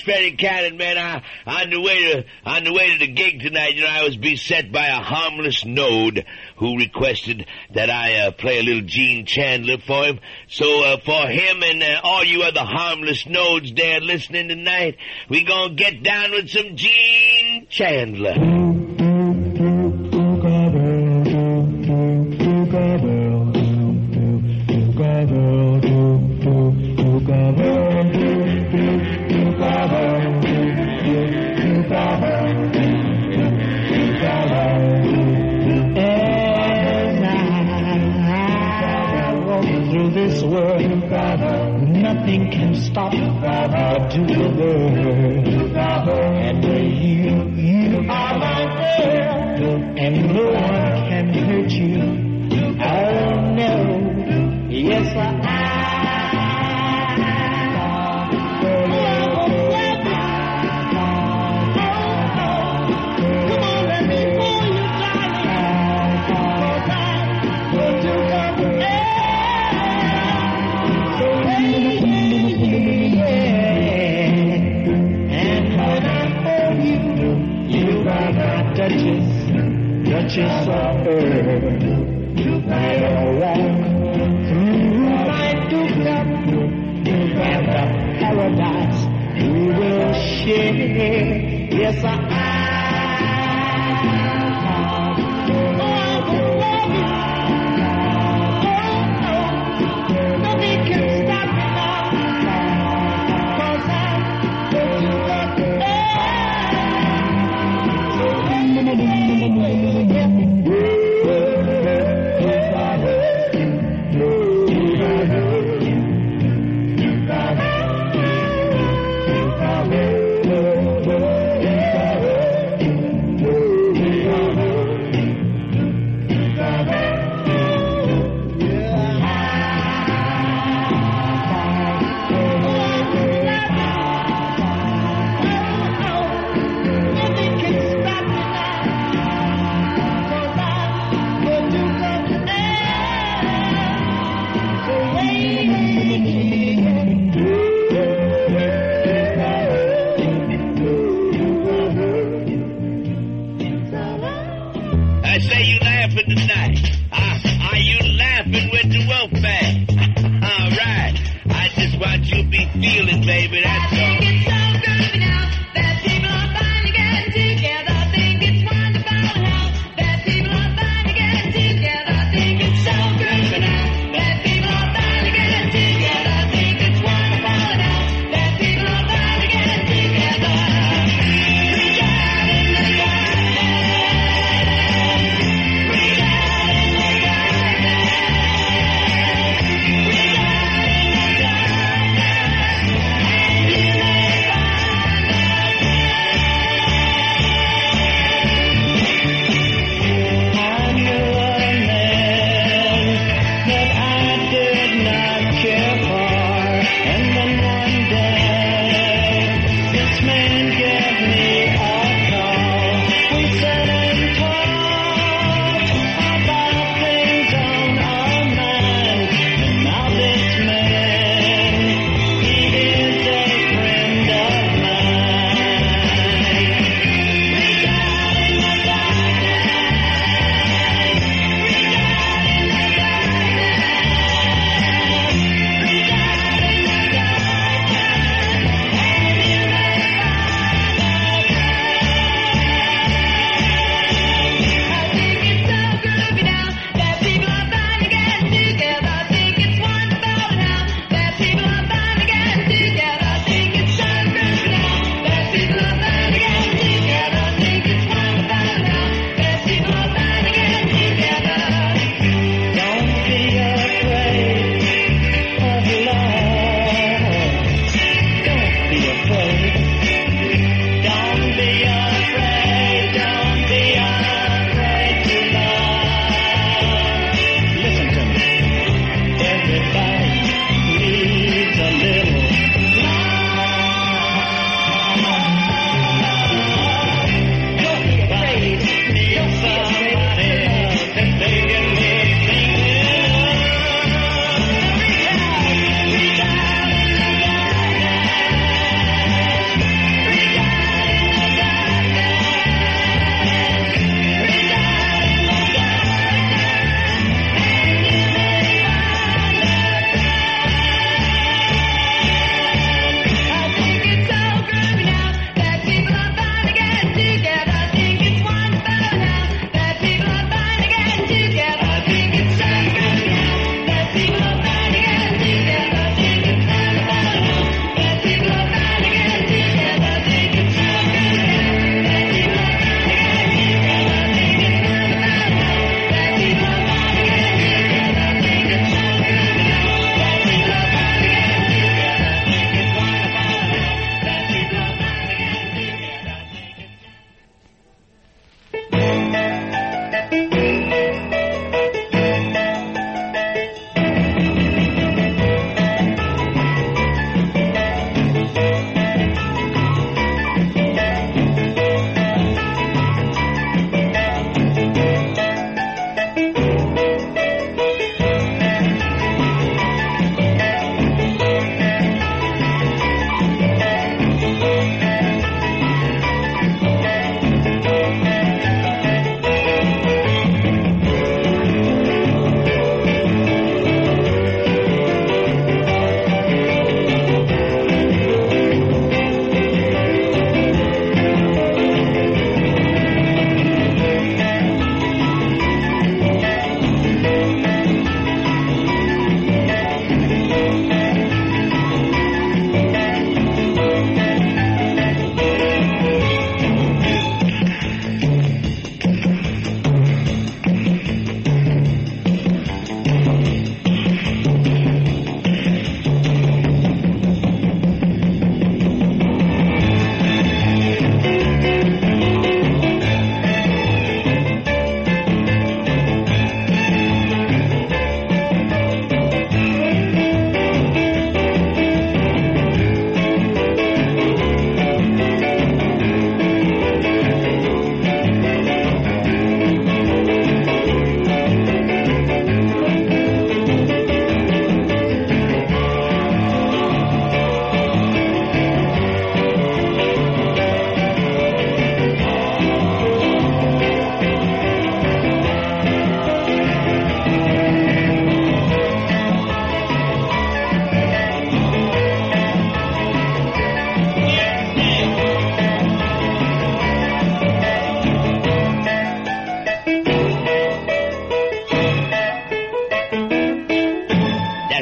Freddie Cannon, man. On the way to the gig tonight, I was beset by a harmless node who requested that I play a little Gene Chandler for him. So for him and all you other harmless nodes there listening tonight, we gonna get down with some Gene Chandler. Nothing can stop but do the word. And you are my girl, and no one can hurt you. Oh no, yes I Duchess of Earth, I walk through my dukedom, and the paradise we will share. Yes, I nothing can stop me now, 'cause I'm feeling, baby, that's all. I think it's so good now that people are finally getting together. I think it's wonderful how that people are finally getting together. I think it's so good now that people are finally getting together. I think it's wonderful now that people are finally getting together. Reach out in the darkness. Reach out in the darkness. Reach out in the darkness.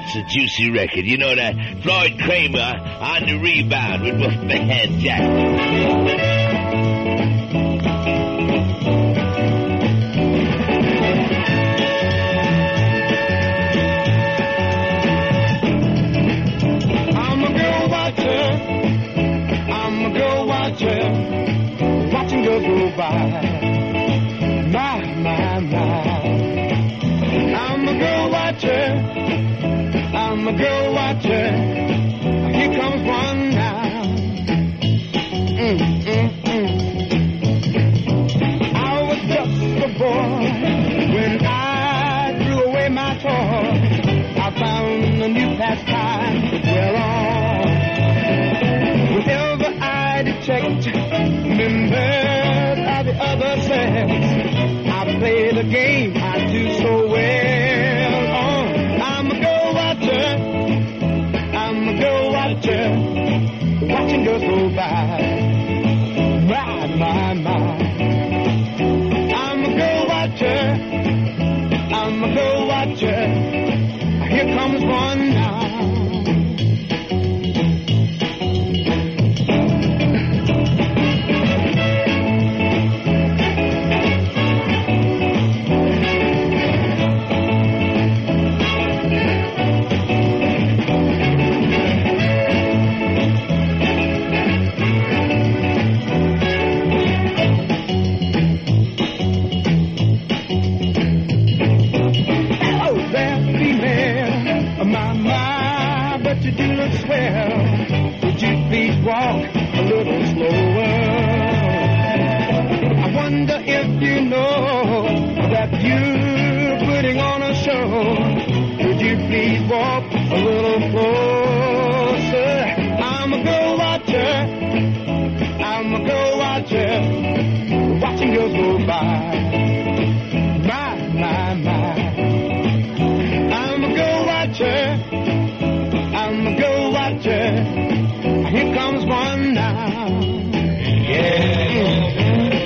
that's a juicy record. You know that Floyd Kramer on the rebound with Wolfman Jack. I'm a girl watcher, watching girls go by. My. I'm a girl watcher. Here comes one now. I was just a boy when I threw away my toy. I found a new pastime to dwell on. Whenever I detect members of the other sex, I play the game I do so well on. I'm a girl watcher, watching girls go by. My. I'm a girl watcher. Here comes one now. Walk a little slower. I wonder if you know that you're putting on a show. Would you please walk a little closer? I'm a girl watcher, watching girls go by. My. I'm a girl watcher. Here comes one now. Yeah.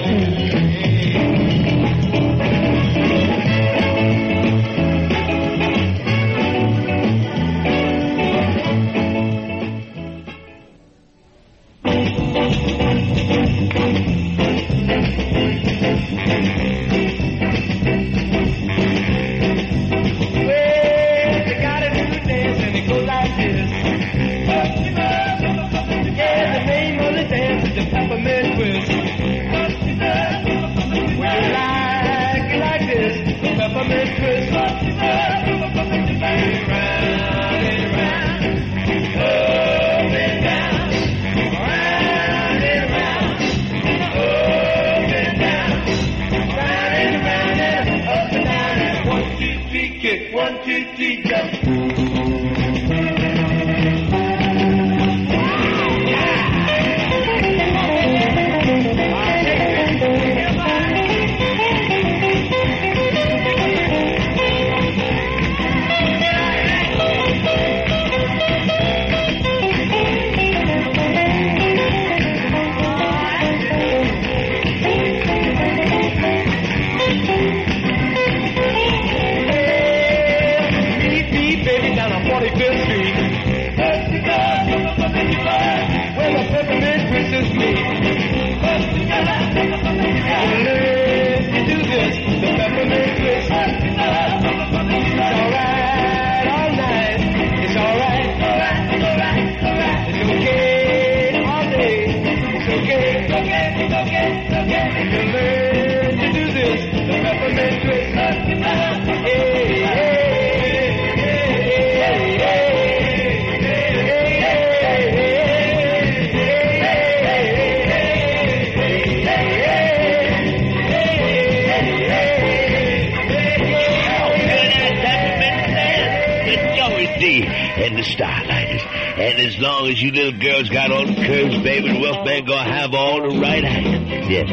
And the Starlighters. And as long as you little girls got all the curves, baby, the Wolfman gonna have all the right items. Yeah.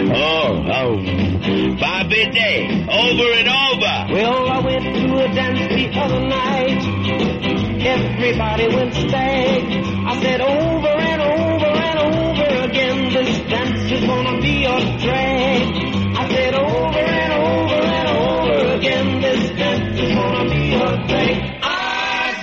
Oh. Bobby Day, over and over. Well, I went to a dance the other night. Everybody went stag. I said over and over and over again, this dance is gonna be a drag. I said over and over and over again, this dance is gonna be a drag. I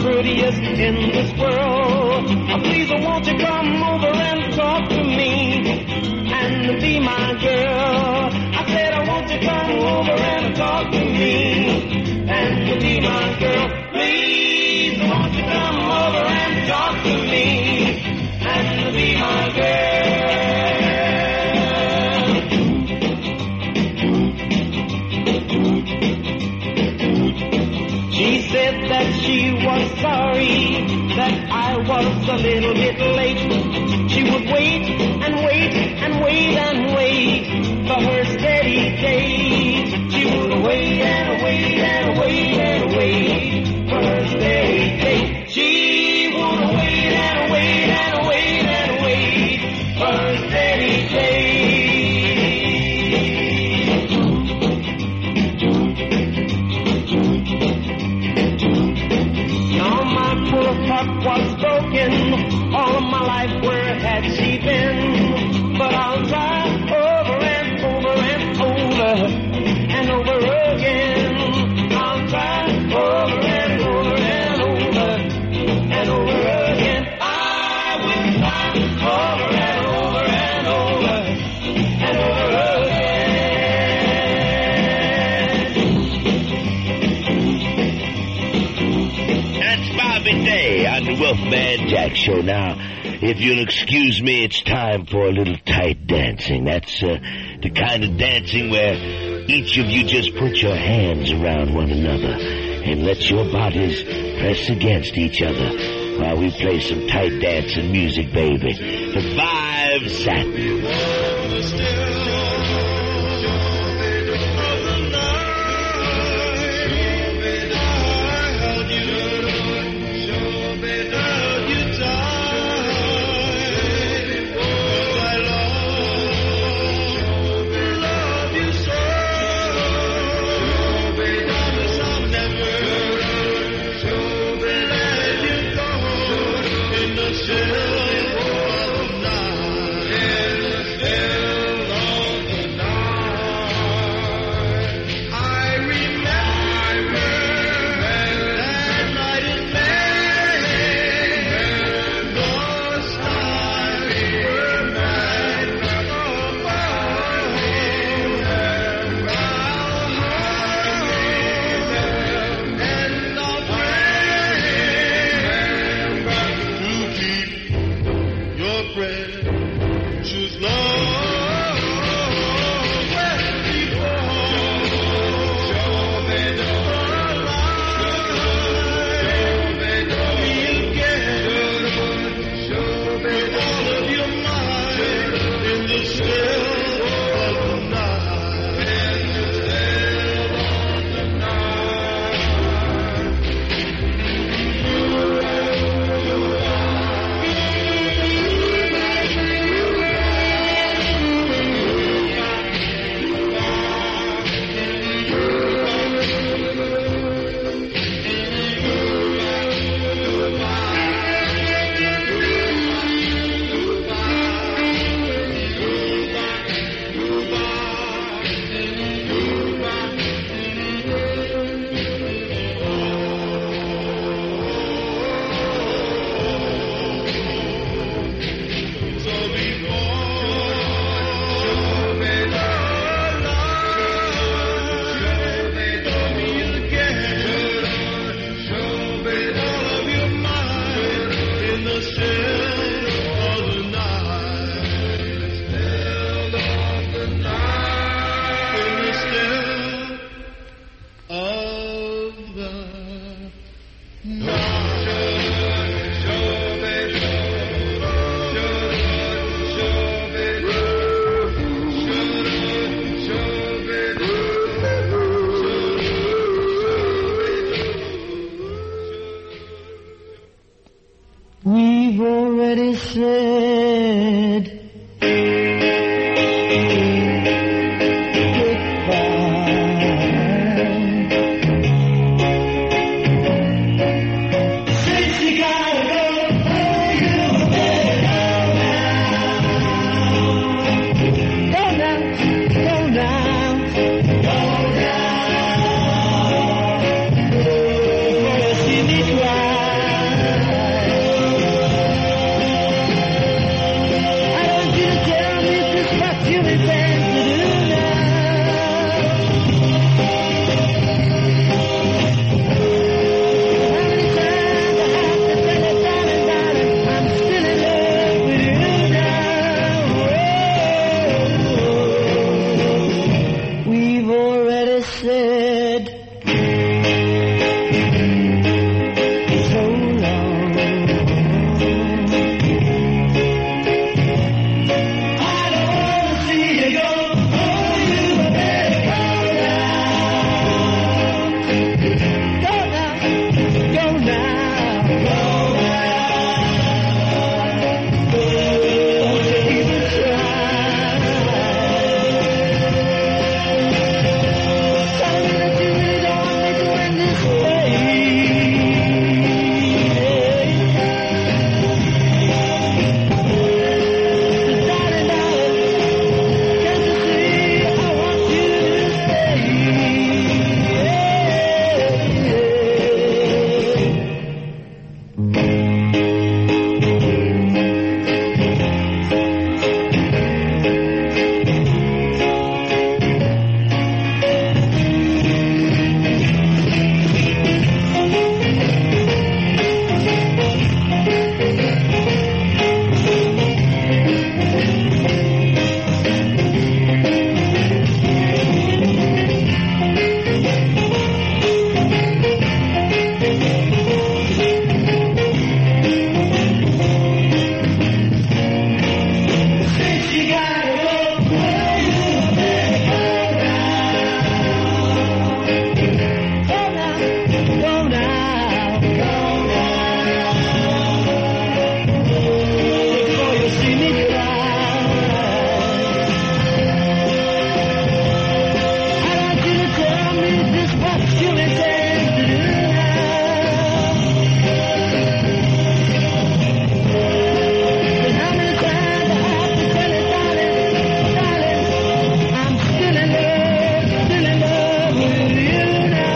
prettiest in this world. Please, won't you come over and talk to me and be my girl? I said, won't you come over and talk to me and be my girl? Please, won't you come over and talk to me and be my girl? She said that she was sorry that I was a little bit late. She would wait and wait and wait and wait for her steady date. She would wait and wait and wait and wait for her steady date. She would wait and wait and wait and wait for her steady date. Poor heart was broken. All of my life, where had she been? But I'll try over and over and over and over again. I'll try over and over and over and over again. I will try over and over and over and over again. That's Bobby Day on the Wolfman Jack Show. Now, if you'll excuse me, it's time for a little tight dancing. That's the kind of dancing where each of you just put your hands around one another and let your bodies press against each other while we play some tight dancing music, baby. The Five Satins. We've already said goodbye. Since you gotta go, you better go now. Go now, go now. Gonna see me cry. said so long. I don't wanna see you go. Oh, you better go now. Go now. Go now. Go now. Don't you even try. Tell me that you really don't want me to end this way. Darling, darling, can't you see I want you to stay? Since you gotta go, well, you better go now. Go now. Go now. Before you see me cry. I want you to tell me just what you intend to do now. And how many times I have to tell you, darling, darling, I'm still in love with you now.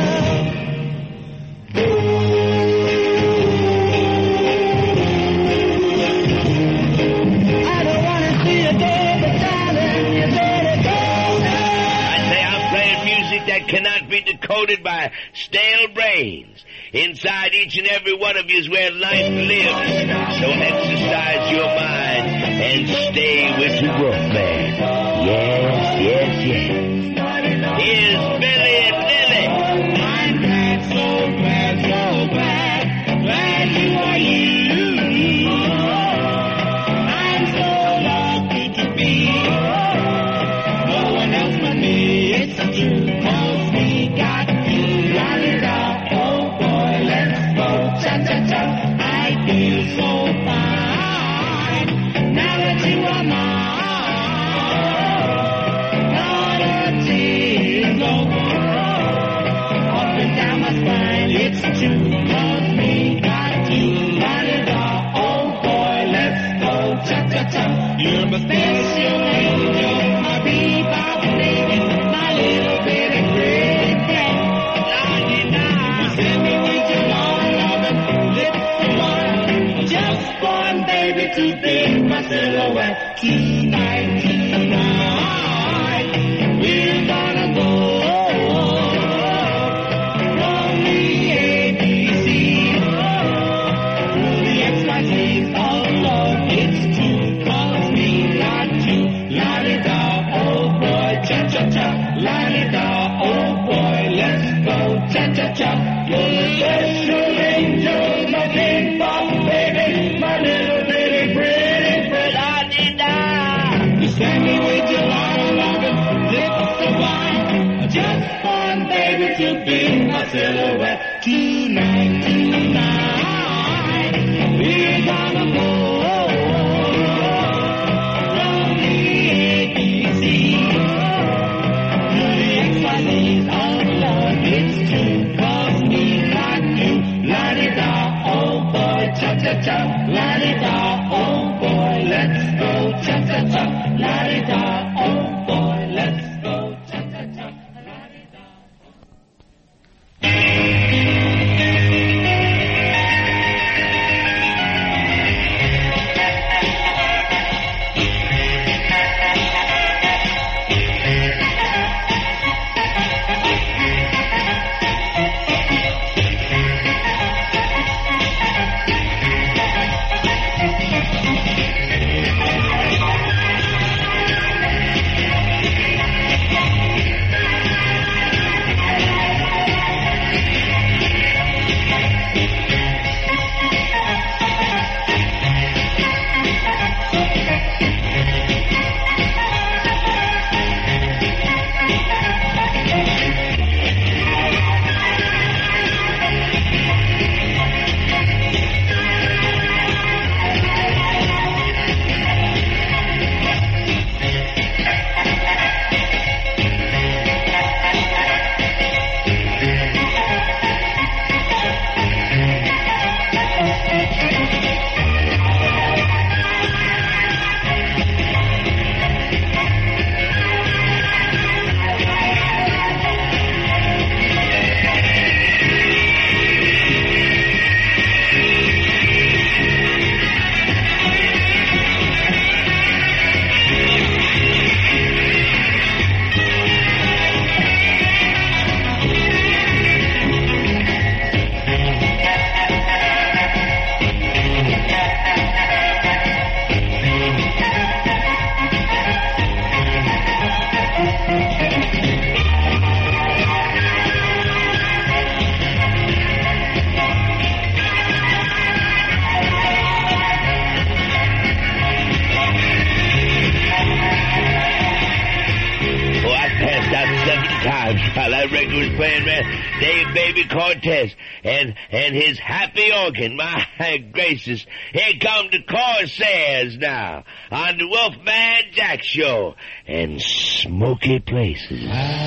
I don't wanna see you go, but darling, you better go now. I say I'm playing music that cannot be decoded by stale brains. Inside each and every one of you is where life lives. So exercise your mind and stay with the rough man. Yes, yes, yes. Here's Billy and Lily. I'm glad, so glad, so glad, glad you are you. I'm so lucky to be no one else but me. It's true, 'cause we got you. La-di-da, oh boy, let's go. Cha-cha-cha, I feel so fine now that you are mine. Not a tear goes up and down my spine. It's true, 'cause we got you. La-di-da, oh boy, let's go. Cha-cha-cha, you're my special angel, my bebop lady, my little bitty pretty friend. La-di-da, you send me with your long loving lips and wine. Just one baby to be my silhouette. Tonight, tonight, we're gonna go from the ABC through the XYZs of love. It's true, 'cause we got you. La-di-da, oh boy, cha-cha-cha. La-di-da, oh boy, let's go. Cha-cha-cha, you're the special angel, my big bop baby, my little bitty pretty friend. La-di-da, you send me with your long loving lips of wine. Just one baby to be my silhouette. Tonight, tonight, we're gonna go from the ABC through the XYZs of love. It's true, 'cause we got you. La-di-da, oh boy, cha-cha-cha. La-di-da, oh boy, let's go. Cha-cha-cha. La-di-da, oh boy, let's go. Cha-cha-cha. La-di-da. times while that record was playing, man. Dave Baby Cortez and his happy organ. My gracious. Here come the Corsairs now on the Wolfman Jack Show and Smoky Places.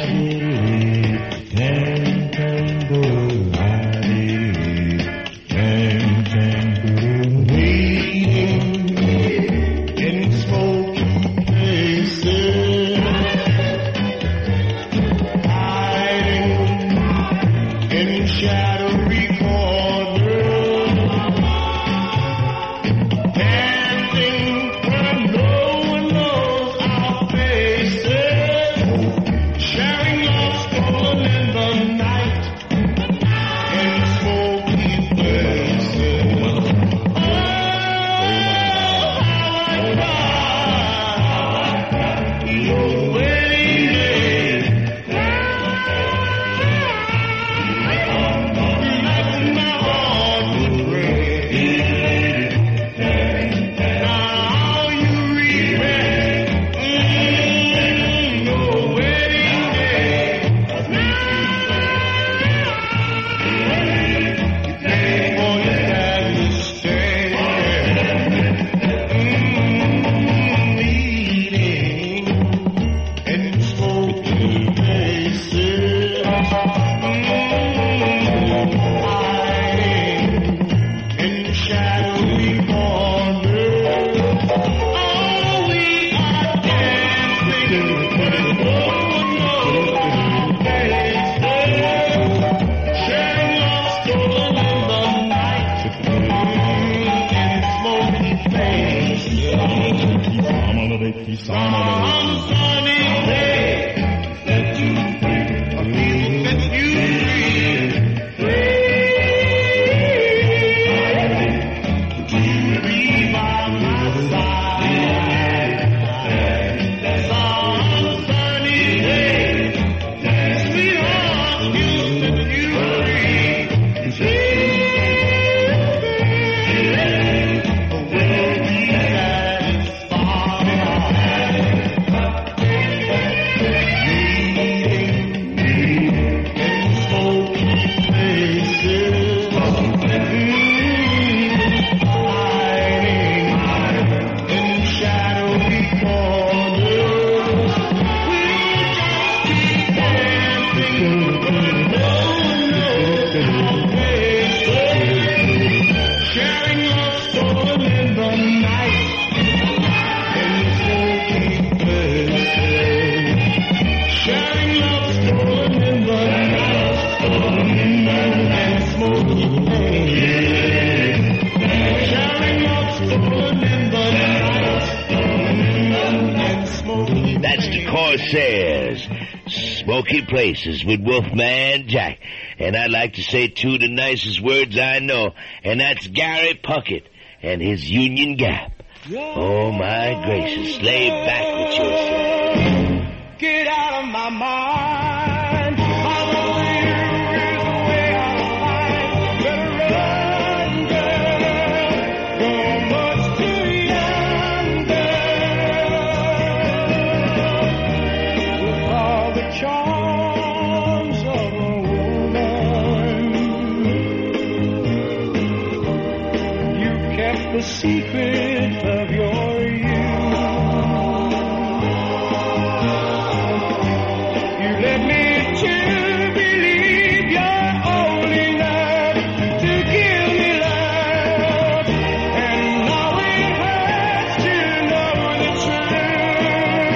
Smoky Places with Wolfman Jack. And I'd like to say two of the nicest words I know, and that's Gary Puckett and his Union Gap. Oh, my gracious. Lay back with yourself. Get out of my mind. Follow you is the way I find. Better run, girl. You're much too young, girl. With all the charms of a woman, you kept the secret of your youth. Let me to believe you're old enough to give me love, and now it hurts to know the truth.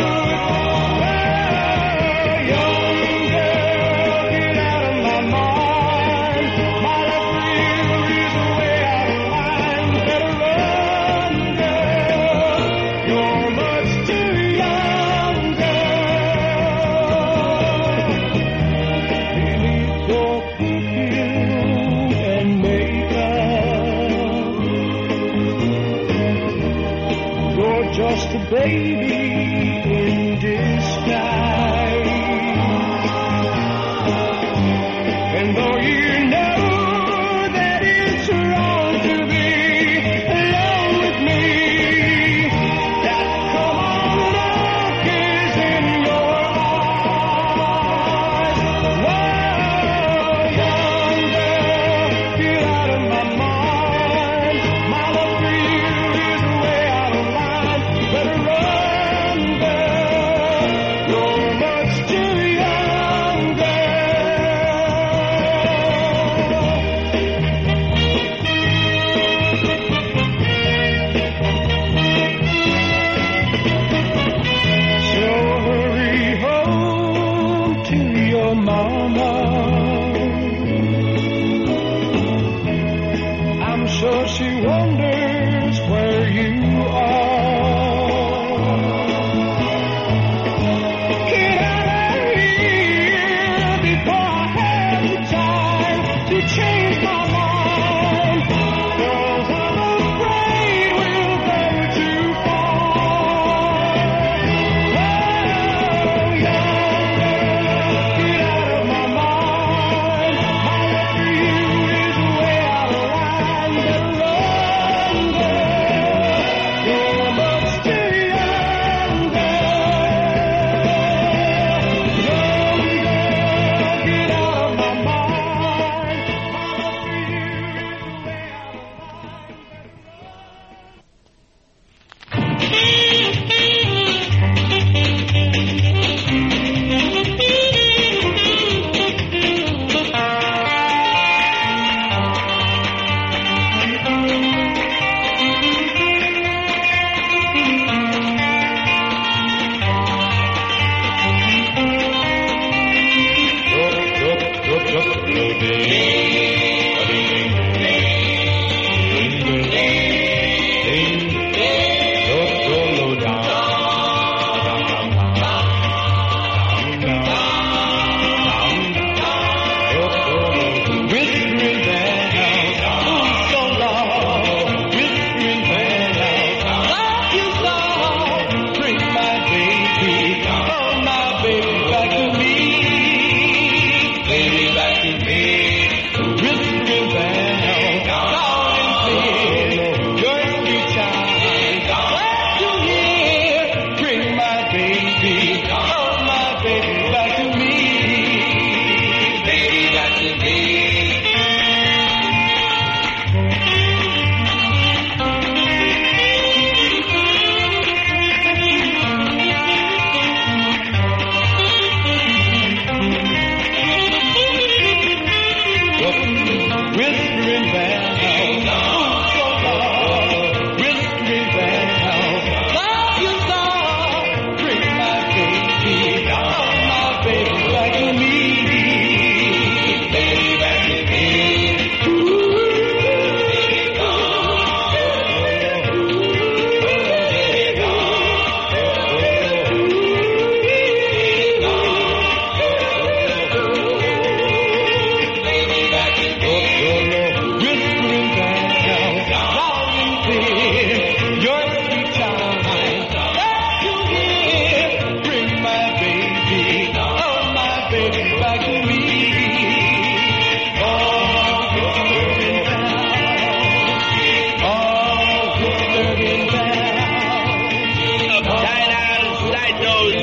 Oh, young girl, get out of my mind. My love for you is the way I find. Better run, girl. You're much too young, girl. Your perfume and makeup. You're just a baby in disguise. And though you know that it's wrong to be alone with me, that come on look is in your eyes.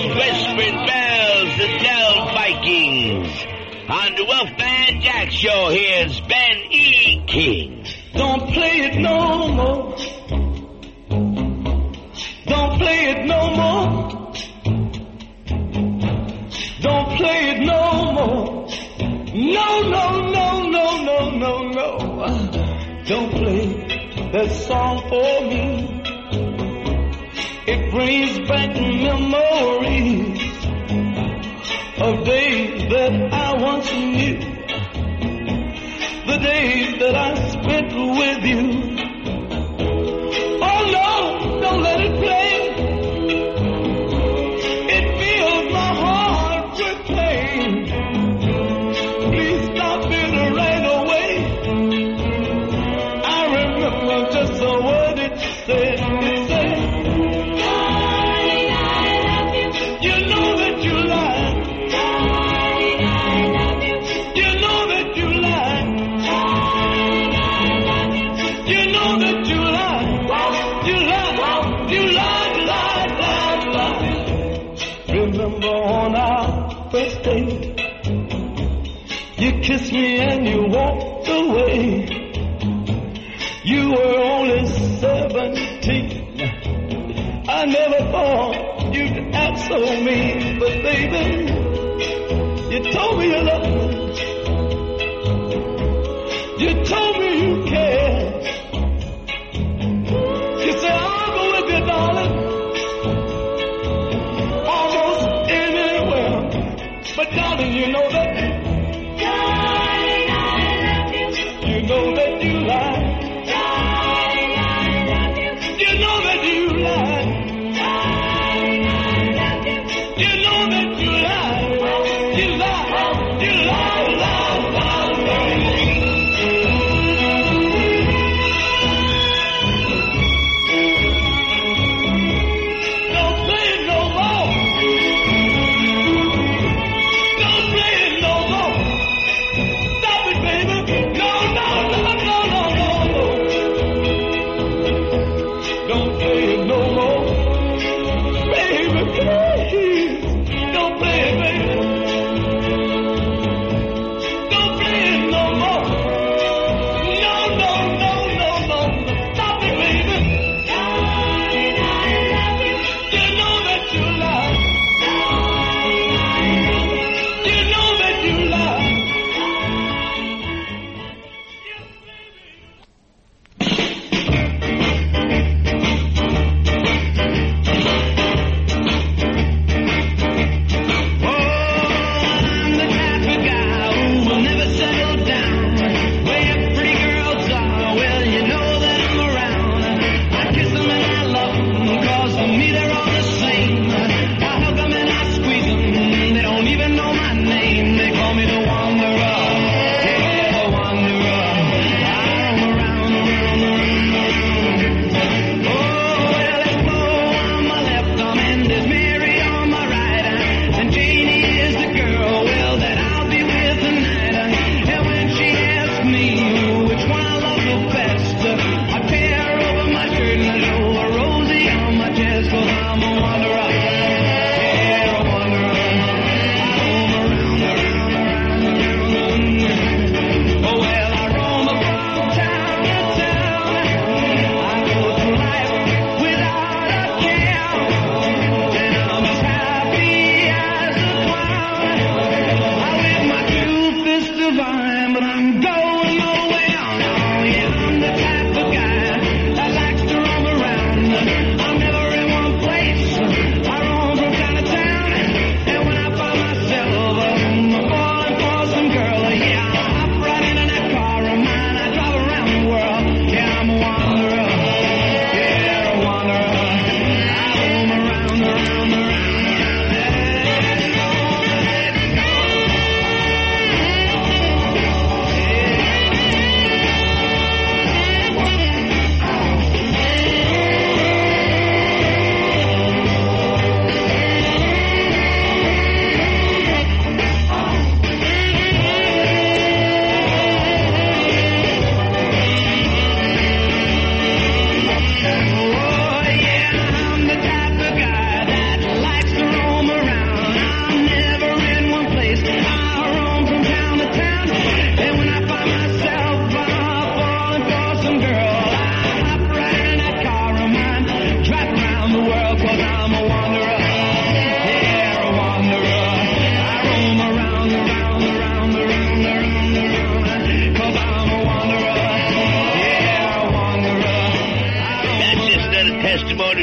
Whispered bells, the Dell Vikings. On the Wolfman Jack Show, here's Ben E. King. Don't play it no more. Don't play it no more. Don't play it no more. No, no, no, no, no, no, no. Don't play that song for me. It brings back memories of days that I once knew. The days that I spent with you. Oh no, don't let it play. It fills my heart with pain. Please stop it right away. I remember just the word it said. It said, darling, I love you. You know that you lied. Darling, I love you. You know that you lied. Darling, I love you. You know that you lied. You lied. You lied. Remember on our first date, you kissed me and you walked away. You were only 17. I never thought you'd act so mean, but baby, you told me you loved me. You told me you cared. You said, I'll go with you, darling, almost anywhere. But darling, you know that. Darling, I love you. You know that you lied. Darling, I love you. You know that you lied. Darling, I love you. You know that you lied. You lied. You lied, lied, lied, lied. Don't play it no more. Don't play it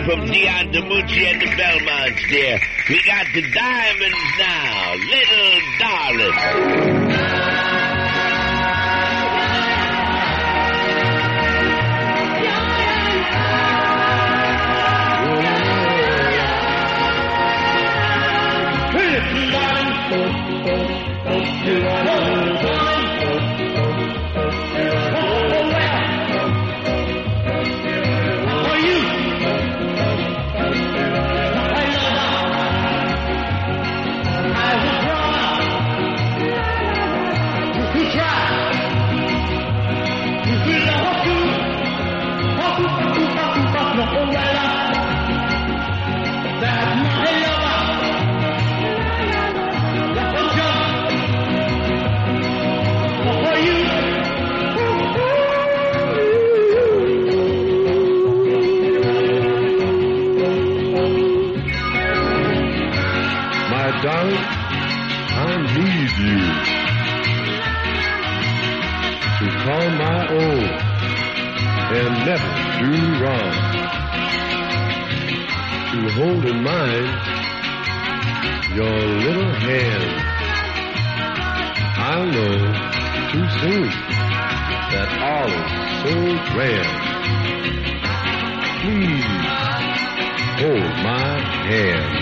Lee from Dion DiMucci and the Belmonts, dear. We got the Diamonds now. Little Darling. Darling, I need you to call my own and never do wrong, to hold in mind your little hand. I'll know too soon that all is so grand. Please hold my hand.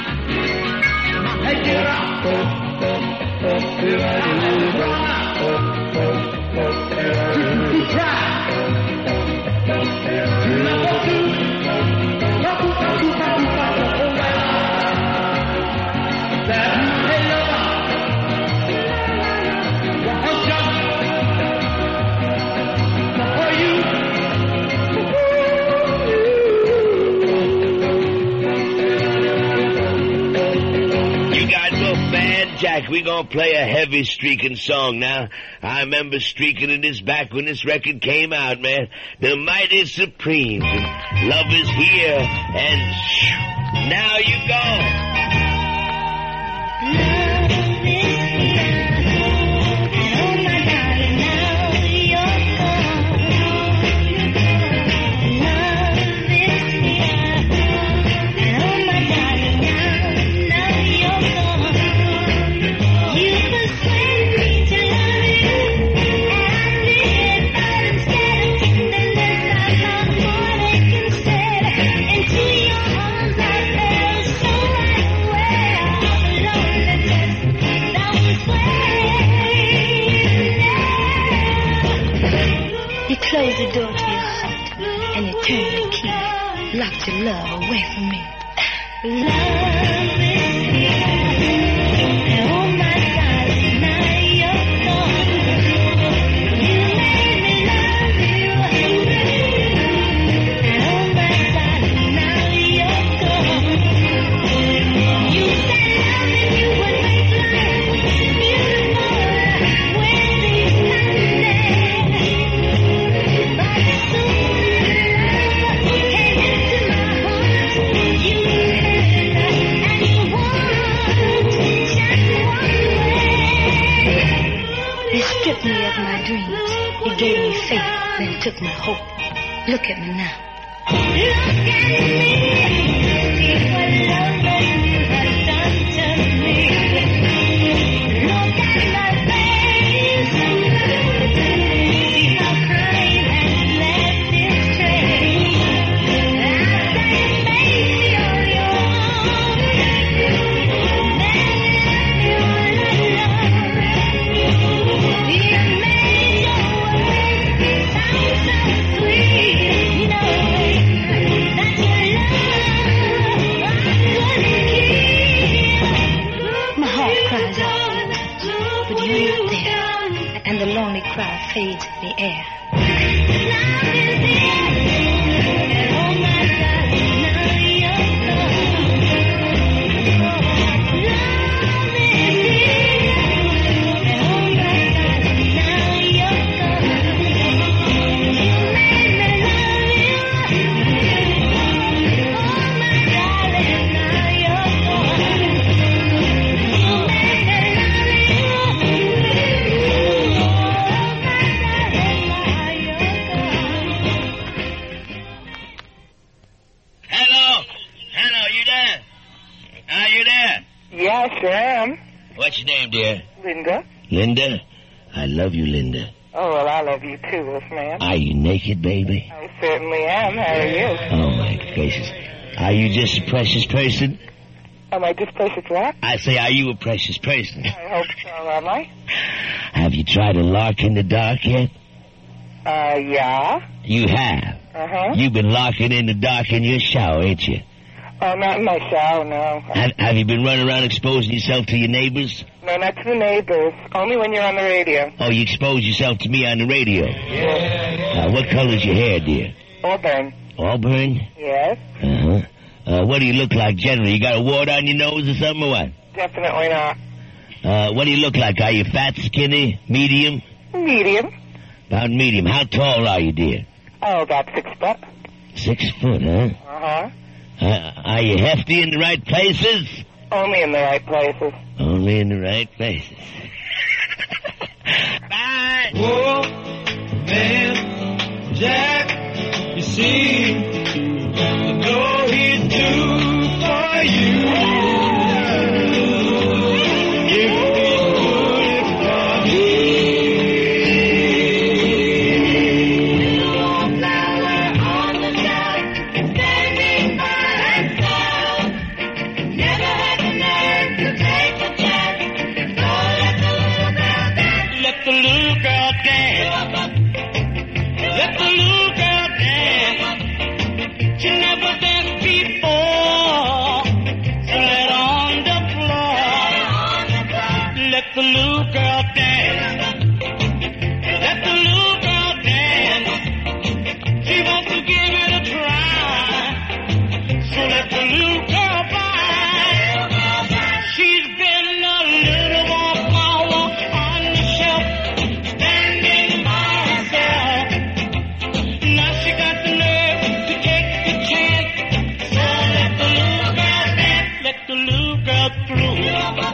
Jack, we gonna play a heavy streaking song now. I remember streaking in this back when this record came out, man. The Mighty Supremes. And Love Is Here. And now you go. Close the door to your heart and you turn the key. Locked your love away from me. Love is here. Oh my God, now you're gone. You made me love you. Oh my God, now you're gone. You said loving you would make life beautiful. When these stripped me of my dreams. It gave me faith, then it took my hope. Look at me now. Look at me. See what love that you have done to me. Look at my face. See how crying has left its trace. I say, baby, you're yours. And the lonely cry fades in the air. you there? Yeah, I sure am. What's your name, dear? Linda. Linda? I love you, Linda. Oh, well, I love you too, Wolfman. Are you naked, baby? I certainly am. How are you? Oh, my gracious. Are you just a precious person? Am I just precious what? I say, are you a precious person? I hope so, am I? Have you tried a lark in the dark yet? Yeah. You have? Uh-huh. You've been larking in the dark in your shower, ain't you? Oh, not in my shower, no. Have you been running around exposing yourself to your neighbors? No, not to the neighbors. Only when you're on the radio. Oh, you expose yourself to me on the radio? Yeah. What color's your hair, dear? Auburn. Auburn? Yes. Uh-huh. What do you look like generally? You got a wart on your nose or something or what? Definitely not. What do you look like? Are you fat, skinny, medium? Medium. About medium. How tall are you, dear? Oh, about 6 foot. 6 foot, huh? Uh-huh. Are you hefty in the right places? Only in the right places. Only in the right places. Bye. Oh, man, Jack, you see, I know he'd do for you. If he would it for me. Little flower on the shelf, standing by herself. Never had the nerve to take a chance. So let the little girl dance. Let the little girl dance. Let the little girl dance. She never danced before. So let on the floor. Let the little girl dance. Let the little girl dance. She wants to give it a try. So let the little girl by. She's been a little more power on the shelf, standing by herself. Now she got the nerve to take the chance. So let the little girl dance. Let the little girl through.